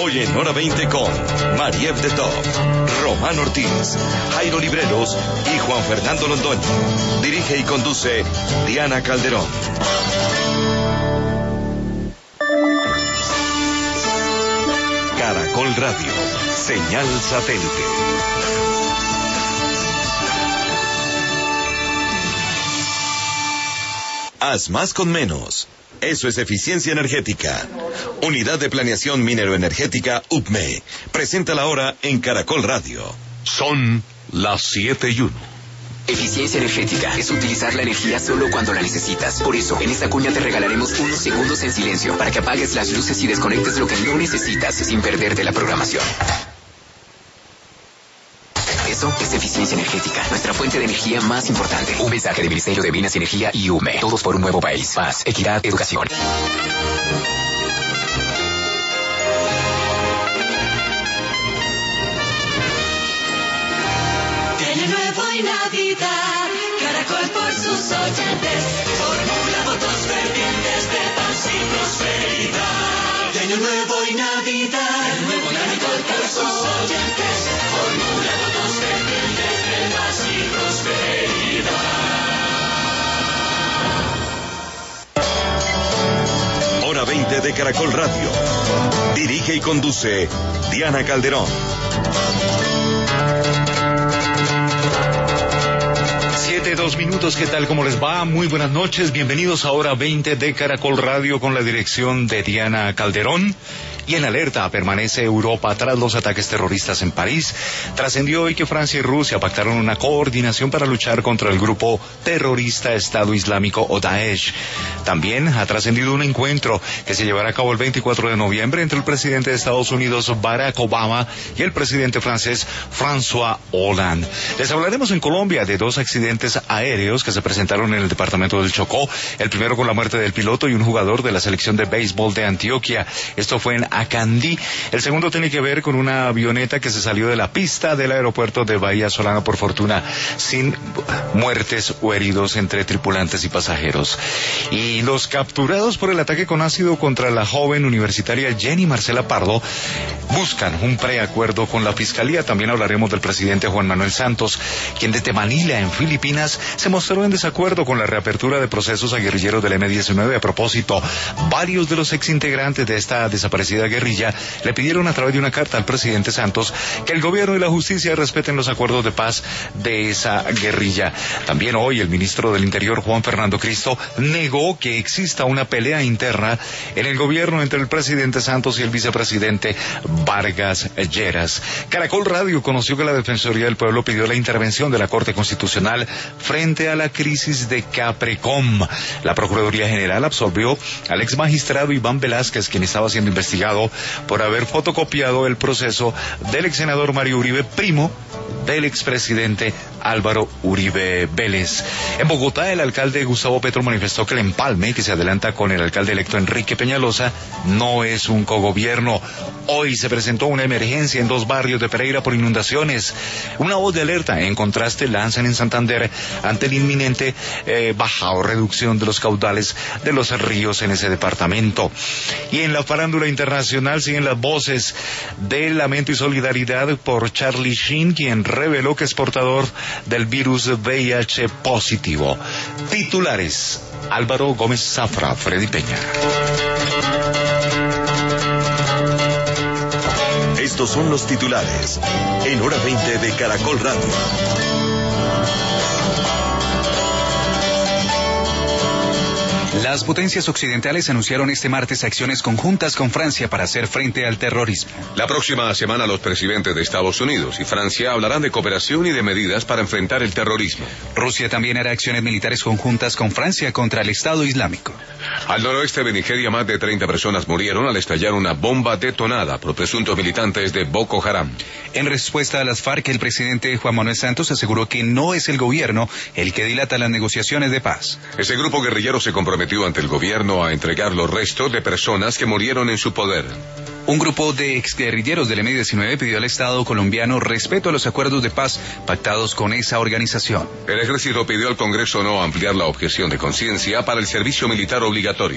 Hoy en Hora 20 con Mariev de Top, Román Ortiz, Jairo Libreros y Juan Fernando Londoño. Dirige y conduce Diana Calderón. Caracol Radio, señal satélite. Haz más con menos. Eso es eficiencia energética. Unidad de Planeación Minero-Energética UPME. Presenta la hora en Caracol Radio. Son las 7:01. Eficiencia energética es utilizar la energía solo cuando la necesitas. Por eso, en esta cuña te regalaremos unos segundos en silencio para que apagues las luces y desconectes lo que no necesitas sin perderte la programación. Eso es eficiencia energética, nuestra fuente de energía más importante. Un mensaje del Ministerio de Minas y Energía y UME. Todos por un nuevo país. Paz, equidad, educación. De año nuevo y Navidad, Caracol por sus oyentes formula votos fervientes de paz y prosperidad. De año nuevo y Navidad, Caracol por sus oyentes formula votos fervientes de paz y prosperidad. Hora 20 de Caracol Radio. Dirige y conduce Diana Calderón. 7:02, ¿qué tal? ¿Cómo les va? Muy buenas noches, bienvenidos a Hora 20 de Caracol Radio con la dirección de Diana Calderón. Y en alerta permanece Europa tras los ataques terroristas en París. Trascendió hoy que Francia y Rusia pactaron una coordinación para luchar contra el grupo terrorista Estado Islámico o Daesh. También ha trascendido un encuentro que se llevará a cabo el 24 de noviembre entre el presidente de Estados Unidos Barack Obama y el presidente francés François Hollande. Les hablaremos en Colombia de dos accidentes aéreos que se presentaron en el departamento del Chocó. El primero con la muerte del piloto y un jugador de la selección de béisbol de Antioquia. Esto fue en Acandí. El segundo tiene que ver con una avioneta que se salió de la pista del aeropuerto de Bahía Solano, por fortuna sin muertes o heridos entre tripulantes y pasajeros. Y los capturados por el ataque con ácido contra la joven universitaria Jenny Marcela Pardo buscan un preacuerdo con la fiscalía. También hablaremos del presidente Juan Manuel Santos, quien desde Manila, en Filipinas, se mostró en desacuerdo con la reapertura de procesos a guerrilleros del M-19. A propósito, varios de los exintegrantes de esta desaparecida guerrilla le pidieron a través de una carta al presidente Santos que el gobierno y la justicia respeten los acuerdos de paz de esa guerrilla. También hoy el ministro del Interior, Juan Fernando Cristo, negó que exista una pelea interna en el gobierno entre el presidente Santos y el vicepresidente Vargas Lleras. Caracol Radio conoció que la Defensoría del Pueblo pidió la intervención de la Corte Constitucional frente a la crisis de Caprecom. La Procuraduría General absolvió al ex magistrado Iván Velázquez, quien estaba siendo investigado por haber fotocopiado el proceso del ex senador Mario Uribe, primo del expresidente Álvaro Uribe Vélez. En Bogotá, el alcalde Gustavo Petro manifestó que el empalme que se adelanta con el alcalde electo Enrique Peñalosa no es un cogobierno. Hoy se presentó una emergencia en dos barrios de Pereira por inundaciones. Una voz de alerta, en contraste, lanzan en Santander ante la inminente baja o reducción de los caudales de los ríos en ese departamento. Y en la farándula internacional siguen las voces de lamento y solidaridad por Charlie Sheen, quien reveló que es portador del virus VIH positivo. Titulares: Álvaro Gómez Zafra, Freddy Peña. Estos son los titulares en Hora 20 de Caracol Radio. Las potencias occidentales anunciaron este martes acciones conjuntas con Francia para hacer frente al terrorismo. La próxima semana los presidentes de Estados Unidos y Francia hablarán de cooperación y de medidas para enfrentar el terrorismo. Rusia también hará acciones militares conjuntas con Francia contra el Estado Islámico. Al noroeste de Nigeria, más de 30 personas murieron al estallar una bomba detonada por presuntos militantes de Boko Haram. En respuesta a las FARC, el presidente Juan Manuel Santos aseguró que no es el gobierno el que dilata las negociaciones de paz. Ese grupo guerrillero se comprometió ante el gobierno a entregar los restos de personas que murieron en su poder. Un grupo de exguerrilleros del M-19 pidió al Estado colombiano respeto a los acuerdos de paz pactados con esa organización. El ejército pidió al Congreso no ampliar la objeción de conciencia para el servicio militar obligatorio.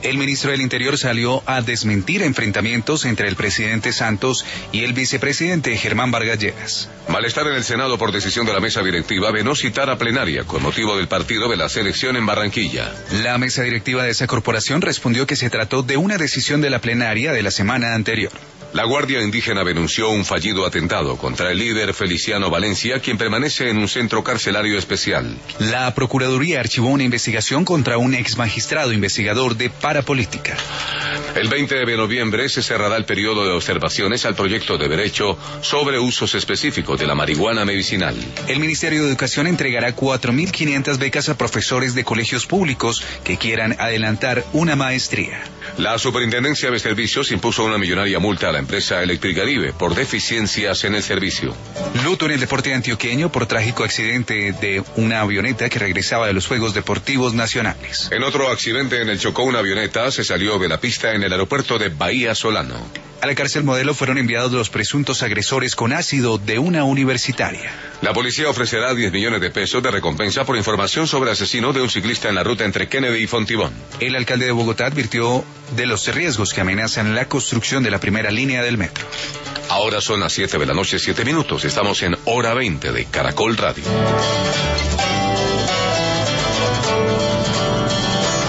El ministro del Interior salió a desmentir enfrentamientos entre el presidente Santos y el vicepresidente Germán Vargas Lleras. Malestar en el Senado por decisión de la mesa directiva de no citar a plenaria con motivo del partido de la selección en Barranquilla. La mesa directiva de esa corporación respondió que se trató de una decisión de la plenaria de la semana anterior. La Guardia Indígena denunció un fallido atentado contra el líder Feliciano Valencia, quien permanece en un centro carcelario especial. La Procuraduría archivó una investigación contra un ex magistrado investigador de parapolítica. El 20 de noviembre se cerrará el periodo de observaciones al proyecto de derecho sobre usos específicos de la marihuana medicinal. El Ministerio de Educación entregará 4.500 becas a profesores de colegios públicos que quieran adelantar una maestría. La Superintendencia de Servicios impuso una millonaria multa a la empresa Electricaribe por deficiencias en el servicio. Luto en el deporte antioqueño por trágico accidente de una avioneta que regresaba de los Juegos Deportivos Nacionales. En otro accidente en el Chocó, una avioneta se salió de la pista en el aeropuerto de Bahía Solano. A la cárcel Modelo fueron enviados los presuntos agresores con ácido de una universitaria. La policía ofrecerá 10 millones de pesos de recompensa por información sobre asesino de un ciclista en la ruta entre Kennedy y Fontibón. El alcalde de Bogotá advirtió de los riesgos que amenazan la construcción de la primera línea del metro. Ahora son las 7 de la noche, 7 minutos. Estamos en Hora 20 de Caracol Radio.